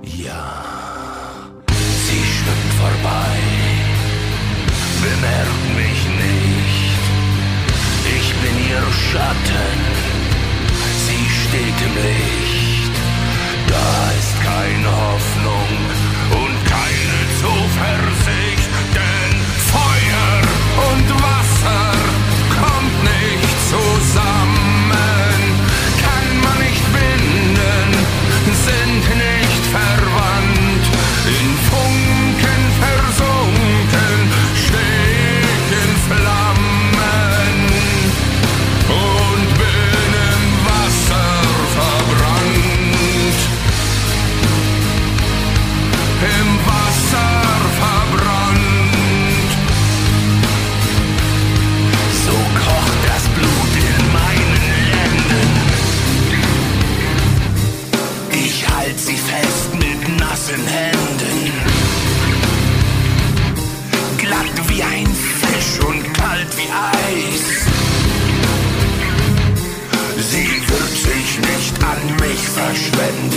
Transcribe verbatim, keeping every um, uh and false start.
Ja, sie schwimmt vorbei, bemerkt mich nicht. Ich bin ihr Schatten, sie steht im Licht. Da ist keine Hoffnung und keine Zuversicht, denn Feuer und Wasser kommt nicht zusammen, kann man nicht binden, sind nicht verwandt, in Funken versunken, steh in Flammen und bin im Wasser verbrannt, im Wasser verbrannt. So kocht das Blut in meinen Lenden. Ich halt sie fest mit nassen Händen. Glatt wie ein Fisch und kalt wie Eis. Sie wird sich nicht an mich verschwenden.